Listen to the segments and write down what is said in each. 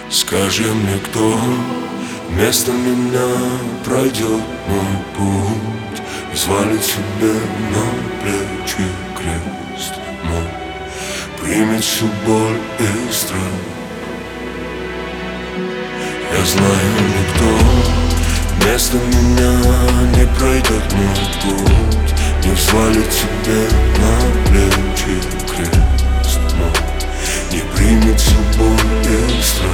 Скажи мне, кто вместо меня пройдет мой путь и свалит себе на плечи крест мой, примет всю боль и страх. Я знаю, никто вместо меня не пройдет мой путь, не взвалит себе на плечи крест мой, не примет всю боль и страх.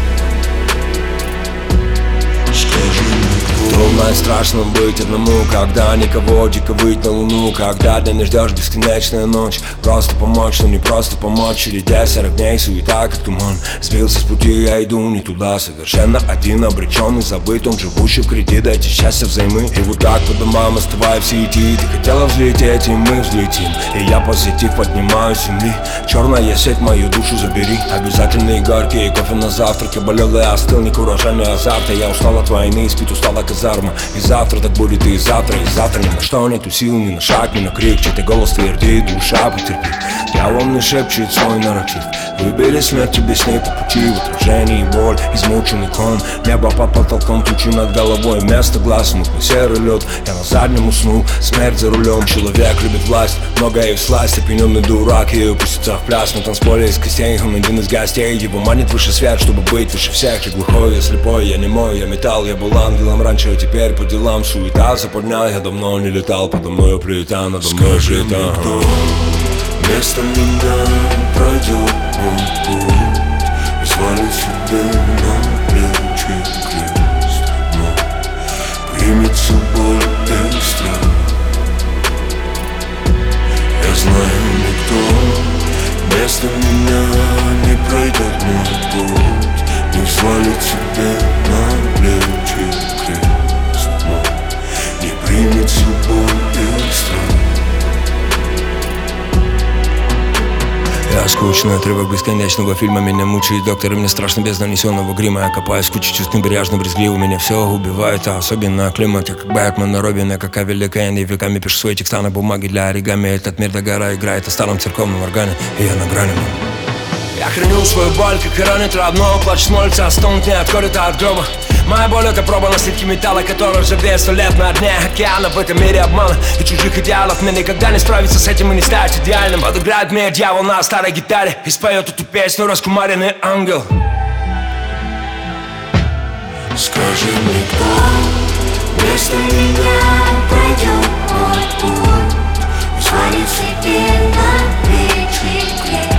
Трудно и страшно быть одному, когда никого, дико выть на луну, когда ты не ждешь бесконечная ночь. Просто помочь, но не просто помочь. Чередя 40 дней, суета как туман. Сбился с пути, я иду не туда. Совершенно один, обреченный, забыт. Он живущий в кредит, дайте счастья взаймы. И вот так по домам, оставая в сети. Ты хотела взлететь, и мы взлетим. И я позитив поднимаю с земли. Черная сеть, мою душу забери. Обязательные горькие кофе на завтраке. Болел и остыл, не куражами азарта. Я устал от войны, спит устала казарма. И завтра так будет, и завтра ни на что нету сил, ни на шаг, ни на крик. Чей-то голос твердит, душа потерпи. Дьявол шепчет свой нарратив. Выбери смерть тебе с ней по пути. В отражении боль, измученный кон. Небо под потолком, тучи над головой. Вместо глаз мутный серый лед. Я на заднем уснул, смерть за рулем. Человек любит власть, многое в сласть. Опьяненный дурак, и упустится в пляс. На танцполе из костей, он один из гостей. Его манит выше свет, чтобы быть выше всех. Я глухой, я слепой, я немой, я металл. Я был ангелом раньше, а теперь по делам суета. Западня, я давно не летал. Подо мною плита, надо мной плита. Кто вместо меня пройдет мой путь и свалит себе на плечи крест мой, примет всю боль и страх. Я знаю, никто вместо меня не пройдет мой путь, не свалит себе на плечи крест мой, не примет всю боль и страх. Я скучный отрывок бесконечного фильма. Меня мучает доктор, и мне страшно без нанесенного грима. Я копаюсь в куче чувств небрежно, брезгливо. Меня все убивает, а особенно климат. Я как Бэтмен на Робин, я как Авель Кенни. Веками пишу свои текста на бумаге для оригами. Этот мир до гора играет о старом церковном органе, и я на грани. Я храню свою боль, как и ранит родного. Плач смолится, стонет не отколет от гроба. Моя боль — это проба на слитке металла, который ржавеет 100 лет на дне океана. В этом мире обмана и чужих идеалов. Мне никогда не справиться с этим и не стать идеальным. Подыграет мне дьявол на старой гитаре и споет эту песню раскумаренный ангел. Скажи мне, кто вместо меня пройдет мой путь и свалит себе на плечи крест.